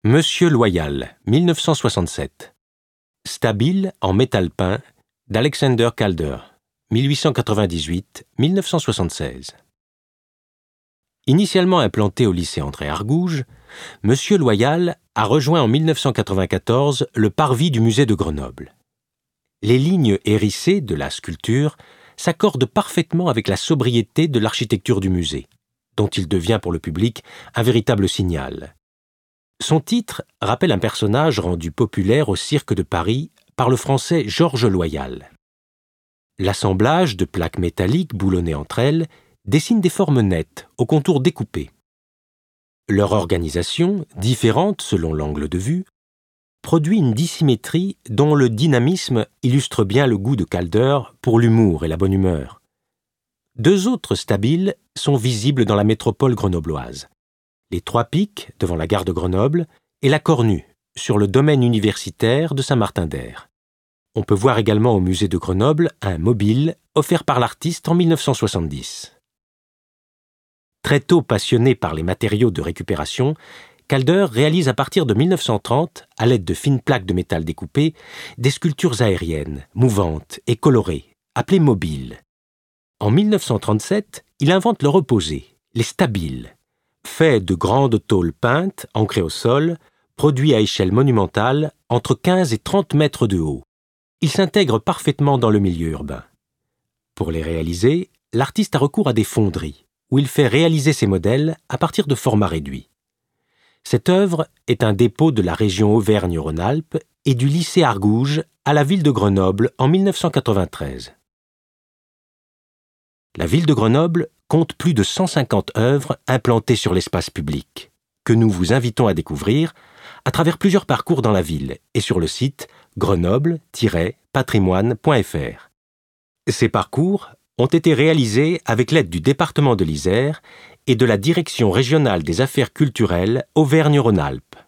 Monsieur Loyal, 1967. Stabile en métal peint d'Alexander Calder, 1898-1976. Initialement implanté au lycée André Argouges, Monsieur Loyal a rejoint en 1994 le parvis du musée de Grenoble. Les lignes hérissées de la sculpture s'accordent parfaitement avec la sobriété de l'architecture du musée, dont il devient pour le public un véritable signal. Son titre rappelle un personnage rendu populaire au Cirque de Paris par le français Georges Loyal. L'assemblage de plaques métalliques boulonnées entre elles dessine des formes nettes, aux contours découpés. Leur organisation, différente selon l'angle de vue, produit une dissymétrie dont le dynamisme illustre bien le goût de Calder pour l'humour et la bonne humeur. Deux autres stabiles sont visibles dans la métropole grenobloise. Les Trois Pics, devant la gare de Grenoble, et la Cornue, sur le domaine universitaire de Saint-Martin-d'Hères. On peut voir également au musée de Grenoble un mobile offert par l'artiste en 1970. Très tôt passionné par les matériaux de récupération, Calder réalise à partir de 1930, à l'aide de fines plaques de métal découpées, des sculptures aériennes, mouvantes et colorées, appelées mobiles. En 1937, il invente le reposé, les stabiles, faits de grandes tôles peintes, ancrées au sol, produits à échelle monumentale, entre 15 et 30 mètres de haut. Ils s'intègrent parfaitement dans le milieu urbain. Pour les réaliser, l'artiste a recours à des fonderies, où il fait réaliser ses modèles à partir de formats réduits. Cette œuvre est un dépôt de la région Auvergne-Rhône-Alpes et du lycée Argouges à la ville de Grenoble en 1993. La ville de Grenoble compte plus de 150 œuvres implantées sur l'espace public, que nous vous invitons à découvrir à travers plusieurs parcours dans la ville et sur le site grenoble-patrimoine.fr. Ces parcours ont été réalisés avec l'aide du département de l'Isère et de la Direction régionale des affaires culturelles Auvergne-Rhône-Alpes.